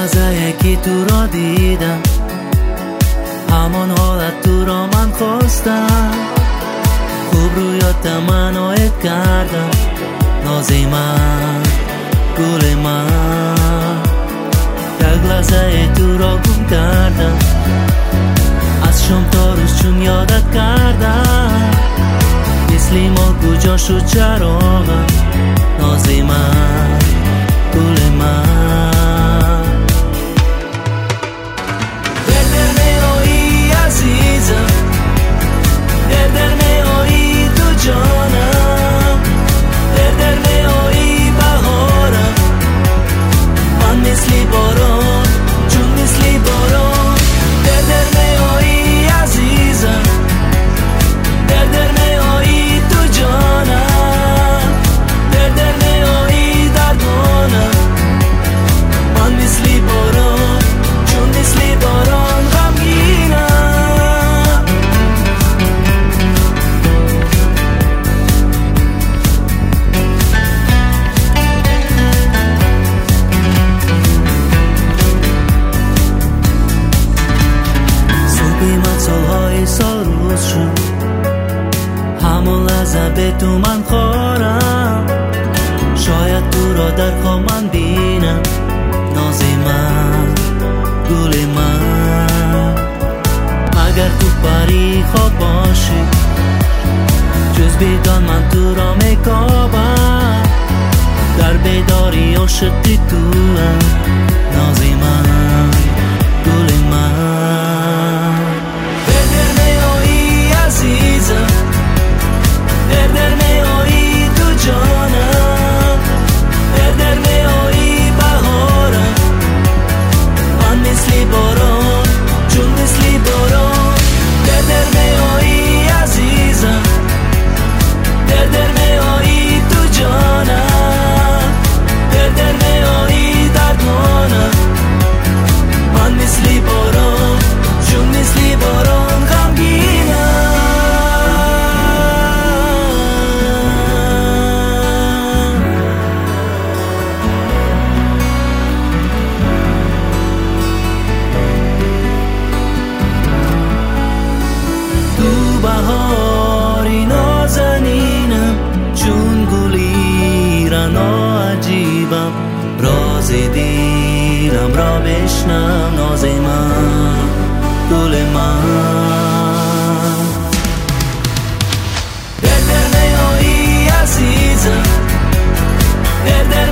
لحظه که تو را دیدم همان حالت تو را من خواستم. خوب رو یاد منو ات کردم نازی من گل من. یک لحظه تو را گم کردم از شام تا روز چون یادت کردم. مثلی ما کجا شد چراغم نازی من گل من. در می آیی عزیزم در می آیی تو جانم در می آیی بهارم. من مثلی باران چون مثلی باران در می آیی عزیزم در می آیی تو جانم در می آیی دردانم. من مثلی باران چون مثلی باران غمگینم. صبحی من سالهای سال روز شد همون لحظه به تو من خورم. شاید تو را در خواب من بینم نازی من گل من. اگر تو پری خواب باشی جز بیدان من تو را میکابم. در بیداری عاشقی تو هم نازی من گل من. در می آیی عزیزم در می آیی تو جانم در می آیی بهارم. من مثلی باران چون مثلی باران در می آیی عزیزم در می آیی تو جانم در می آیی دردانم. من مثلی باران چون مثلی باران غمگینم. تو بهاری نازنینم چون گلی رنا عجیبم. راز دیرم را بشنم نازی من گل من. در می آیی عزیزم در